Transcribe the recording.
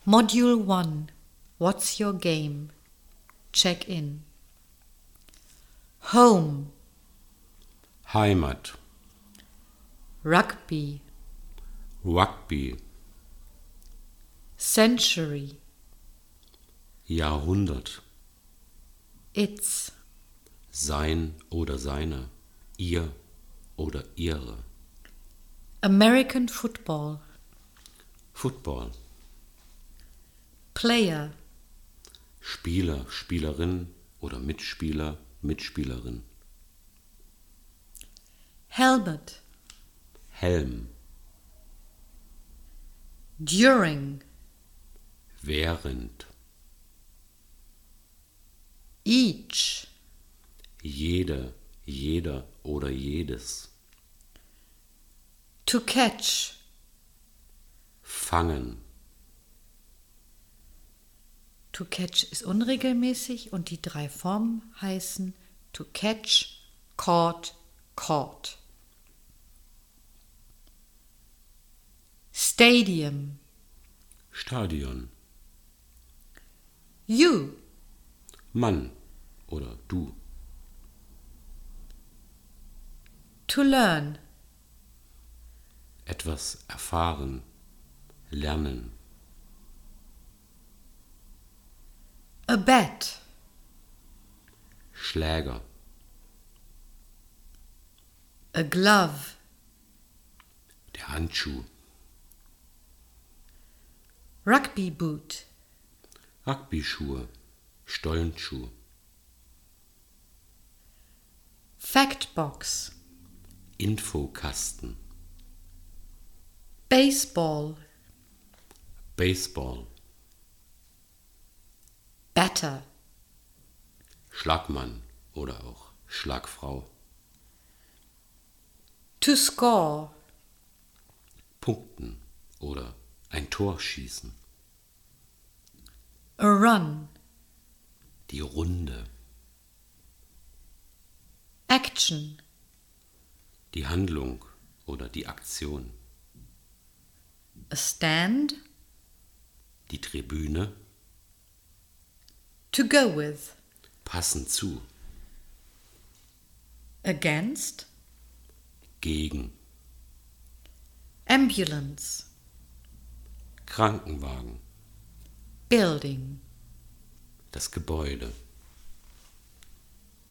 Module 1. What's your game? Check in. Home. Heimat, Rugby. Rugby, Century. Jahrhundert, It's. sein oder seine, ihr oder ihre, American football. Football, Player. Spieler, Spielerin oder Mitspieler, Mitspielerin, Helmet. Helm, During. während, Each. jede, jeder oder jedes, To catch. fangen, To catch ist unregelmäßig und die 3 Formen heißen to catch, caught, caught. Stadium. Stadion, You. Mann oder du, To learn. etwas erfahren, lernen, A bat. Schläger, A glove. der Handschuh, Rugby boot. Rugbyschuhe, Stollenschuh, Fact box. Infokasten, Baseball. Baseball, Batter. Schlagmann oder auch Schlagfrau, To score. Punkten oder ein Tor schießen, A run. die Runde, Action. die Handlung oder die Aktion, A stand. die Tribüne, To go with. passen zu, Against. gegen, Ambulance. Krankenwagen, Building. das Gebäude.